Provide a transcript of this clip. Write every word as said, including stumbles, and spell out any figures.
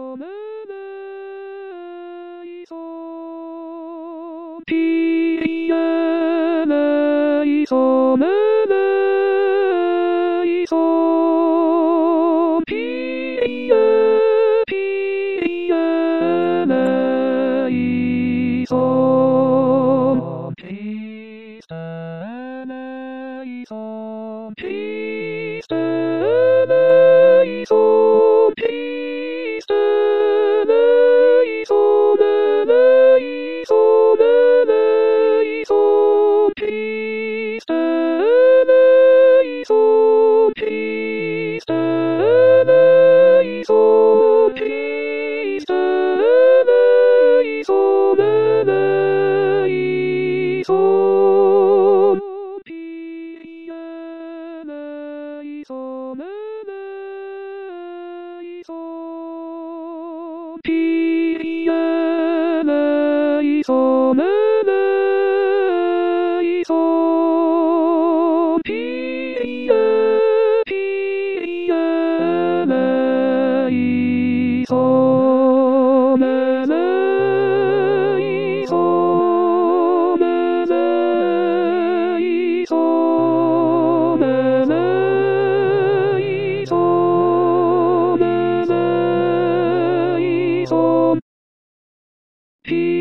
そむないそピーヤないそむないそピーヤピーヤないそピースタないそピースタないそピースタないそないそないそピースタないそピースタないそピースタないそないそピーヤないそないそピーヤないそないそピーヤピーヤないそないそないそないそないそピ